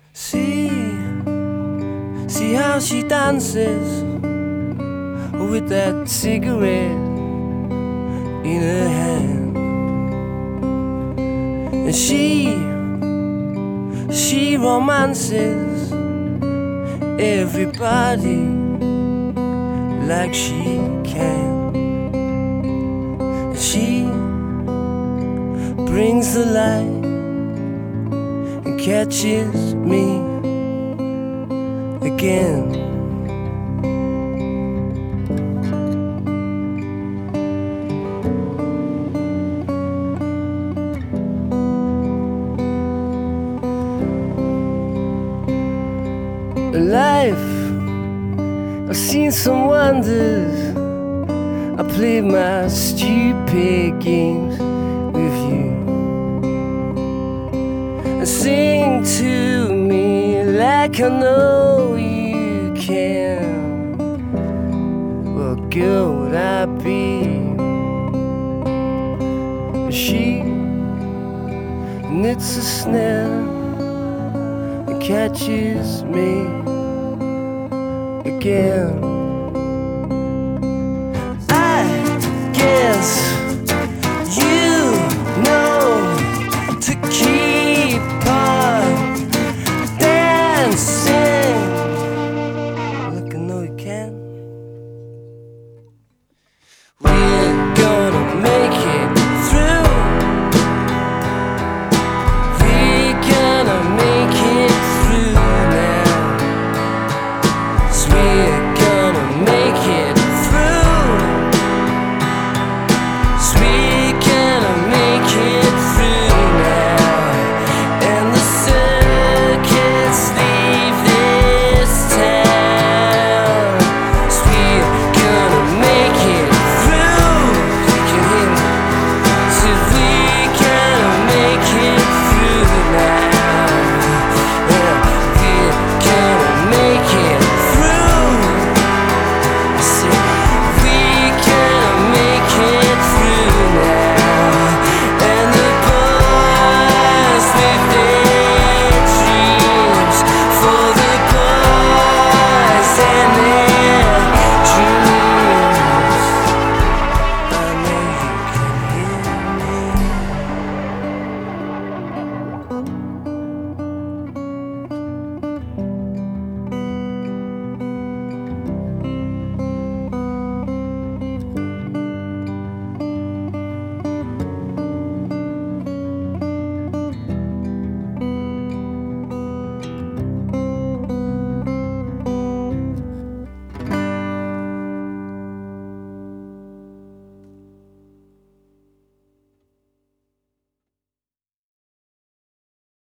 See how she dances with that cigarette in her hand. And she romances everybody like she can. And she brings the light and catches me again. Life, I've seen some wonders. I played my stupid games with you. And sing to me like I know you can. What girl would I be? She knits a snare and catches me again.